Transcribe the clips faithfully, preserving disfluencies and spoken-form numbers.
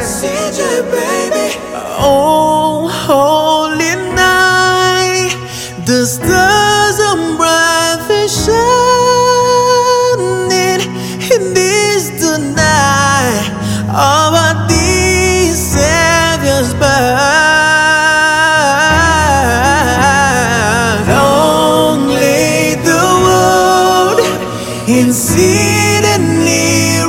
C J, baby. Oh, holy night, the stars are brightly shining. In this the night of our dear Savior's birth. Long lay the world in sin and near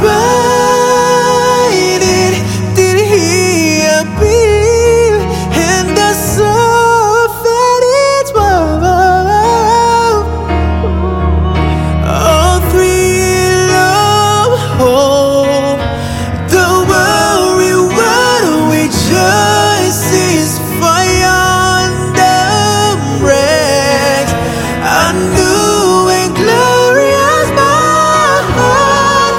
abiding. Did he appear and the soul felt its world? All thrill of hope, the worry world rejoices for yonder break. I knew and glorious morn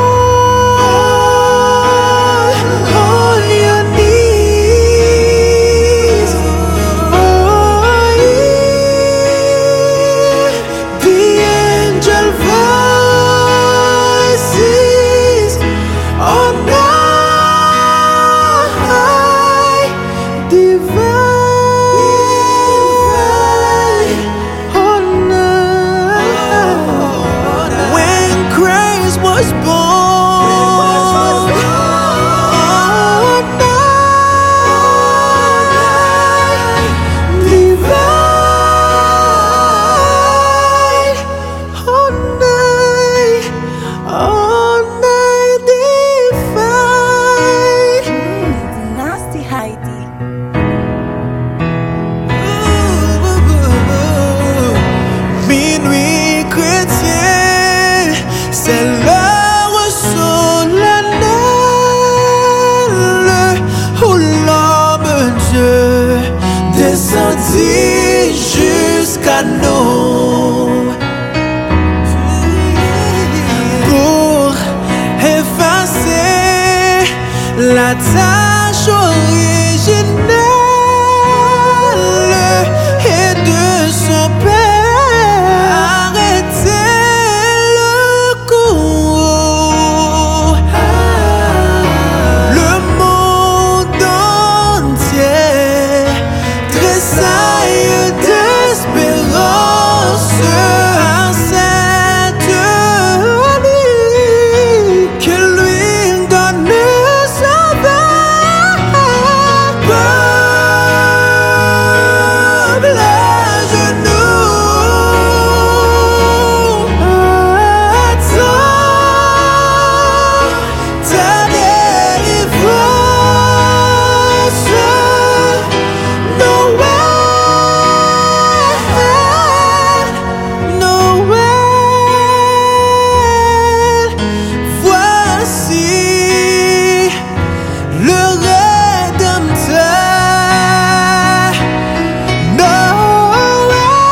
fall on your knees. Oh, hear the angel voices on high, divine honor. When Christ was born, on high, divine honor, on high, divine. Nasty Heidi. Minuit chrétien, c'est l'heure solennelle où l'homme Dieu descendit jusqu'à nous pour effacer la tâche originelle et de son père arrêter le cours. Le monde entier tressaille d'espérance à cette nuit que lui donne sauveur. Peuple à genoux, attends ta délivrance. Noël, Noël, voici le Rédempteur. Noël,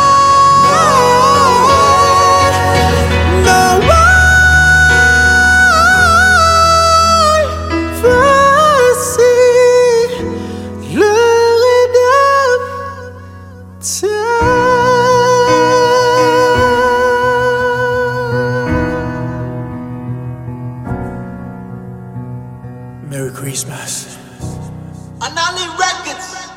Noël, voici le Rédempteur. Merry Christmas. Anali Records.